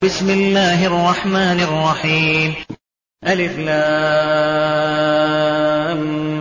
بسم الله الرحمن الرحيم. ألف لام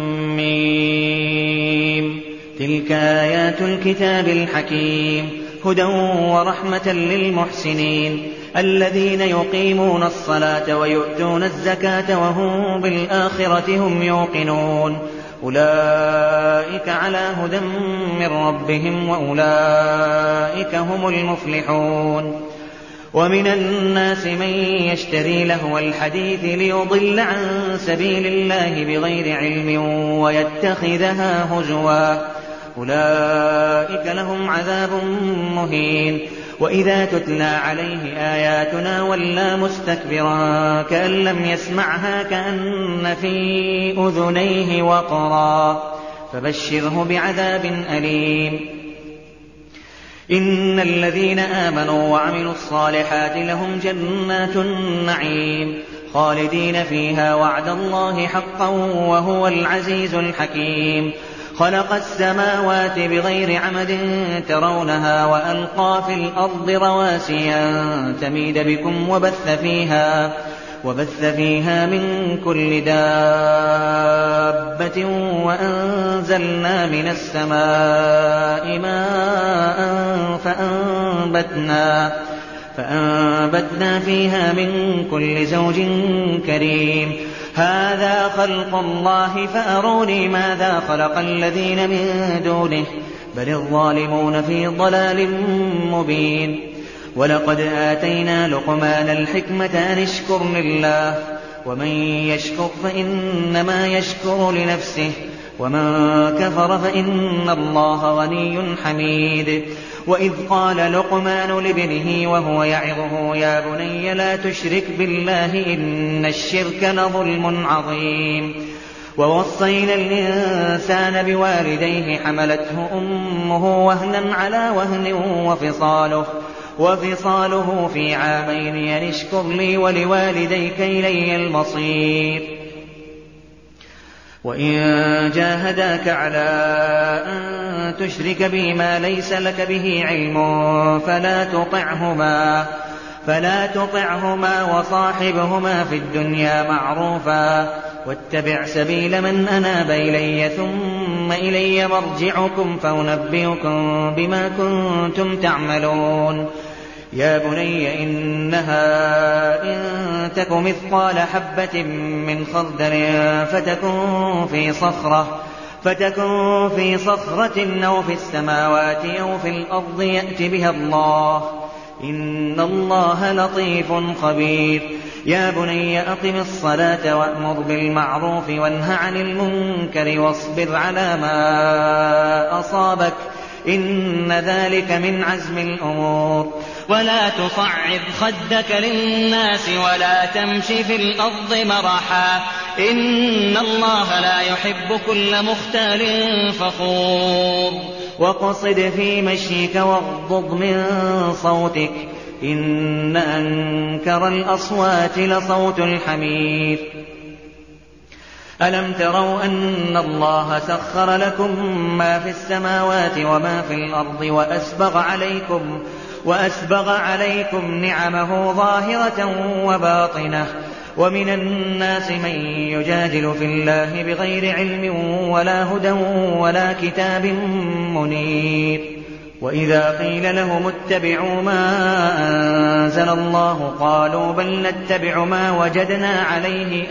ميم. تلك آيات الكتاب الحكيم هدى ورحمة للمحسنين الذين يقيمون الصلاة ويؤتون الزكاة وهم بالآخرة هم يوقنون أولئك على هدى من ربهم وأولئك هم المفلحون. ومن الناس من يشتري لهو الحديث ليضل عن سبيل الله بغير علم ويتخذها هزوا أولئك لهم عذاب مهين. وإذا تتلى عليه آياتنا ولى مستكبرا كأن لم يسمعها كأن في أذنيه وقرا فبشره بعذاب أليم. إن الذين آمنوا وعملوا الصالحات لهم جنات النعيم خالدين فيها وعد الله حقا وهو العزيز الحكيم. خلق السماوات بغير عمد ترونها وألقى في الأرض رواسي أن تميد بكم وبث فيها من كل دابة وأنزلنا من السماء ماء فأنبتنا فيها من كل زوج كريم. هذا خلق الله فأروني ماذا خلق الذين من دونه بل الظالمون في ضلال مبين. ولقد آتينا لقمان الحكمة أن اشكر لله ومن يشكر فإنما يشكر لنفسه ومن كفر فإن الله غني حميد. وإذ قال لقمان لابنه وهو يعظه يا بني لا تشرك بالله إن الشرك لظلم عظيم. ووصينا الإنسان بوالديه حملته أمه وهنا على وهن وفصاله في عامين أن اشكر لي ولوالديك إلي المصير. وإن جاهداك على أن تشرك بي ما ليس لك به علم فلا تطعهما وصاحبهما في الدنيا معروفا واتبع سبيل من أناب إلي ثم إلي مرجعكم فأنبئكم بما كنتم تعملون. يا بني إنها إن تك مثقال حبة من خردل فتكن في صخرة أو في السماوات أو في الأرض يأت بها الله إن الله لطيف خبير. يا بني أقم الصلاة وأمر بالمعروف وانه عن المنكر واصبر على ما أصابك إن ذلك من عزم الأمور. ولا تصعد خدك للناس ولا تمش في الأرض مرحا إن الله لا يحب كل مختال فخور. وقصد في مشيك واغضض من صوتك إن أنكر الأصوات لصوت الحمير. ألم تروا أن الله سخر لكم ما في السماوات وما في الأرض وأسبغ عليكم نعمه ظاهرة وباطنة ومن الناس من يجادل في الله بغير علم ولا هدى ولا كتاب منير. وإذا قيل لهم اتبعوا ما أنزل الله قالوا بل نتبع ما وجدنا عليه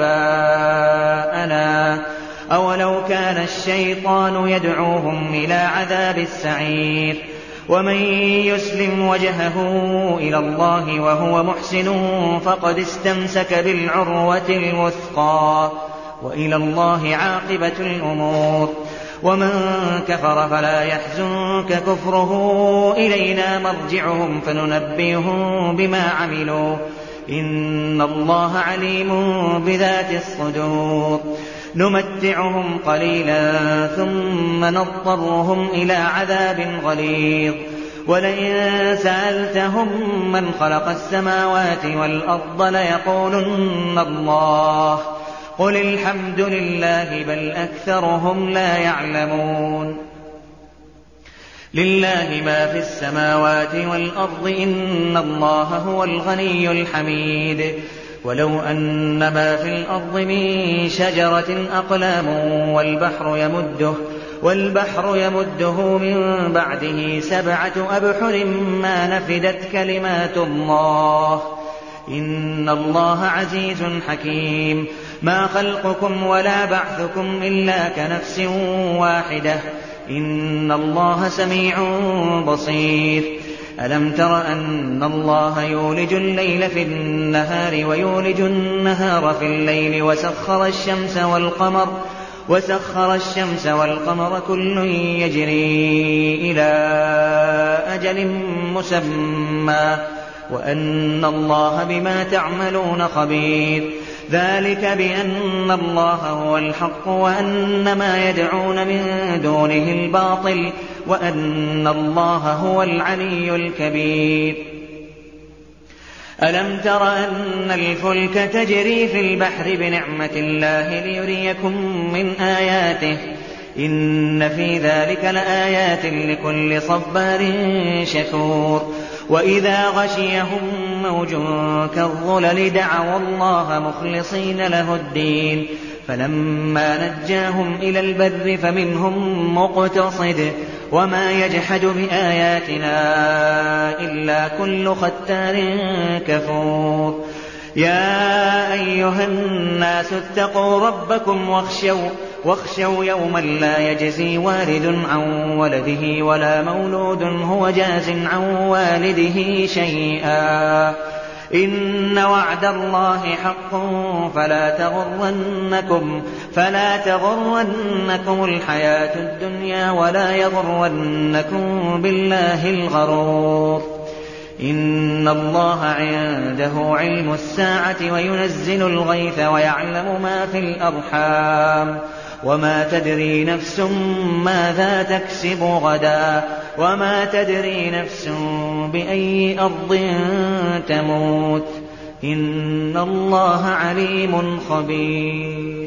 آباءنا أولو كان الشيطان يدعوهم إلى عذاب السعير. ومن يسلم وجهه إلى الله وهو محسن فقد استمسك بالعروة الوثقى وإلى الله عاقبة الأمور. ومن كفر فلا يحزنك كفره إلينا مرجعهم فننبئهم بما عملوا إن الله عليم بذات الصدور. نمتعهم قليلا ثم نضطرهم إلى عذاب غليظ. ولئن سألتهم من خلق السماوات والأرض ليقولن الله قل الحمد لله بل أكثرهم لا يعلمون. لله ما في السماوات والأرض إن الله هو الغني الحميد ولو أن ما في الأرض من شجرة أقلام والبحر يمده من بعده 7 أبحر ما نفدت كلمات الله إن الله عزيز حكيم ما خلقكم ولا بعثكم إلا كنفس واحدة إن الله سميع بصير ألم تر أن الله يولج الليل في النهار ويولج النهار في الليل وسخر الشمس والقمر كل يجري إلى أجل مسمى وأن الله بما تعملون خبير ذلك بأن الله هو الحق وأن ما يدعون من دونه الباطل وأن الله هو العلي الكبير ألم تر أن الفلك تجري في البحر بنعمة الله ليريكم من آياته إن في ذلك لآيات لكل صبار شكور وإذا غشيهم موج كالظلل دعوا الله مخلصين له الدين فلما نجاهم إلى البر فمنهم مقتصد وما يجحد بآياتنا إلا كل ختار كفور يا أيها الناس اتقوا ربكم واخشوا يوما لا يجزي والد عن ولده ولا مولود هو جاز عن والده شيئا إن وعد الله حق فلا تغرنكم الحياة الدنيا ولا يغرنكم بالله الغرور إن الله عنده علم الساعة وينزل الغيث ويعلم ما في الأرحام وما تدري نفس ماذا تكسب غدا وما تدري نفس بأي أرض تموت إن الله عليم خبير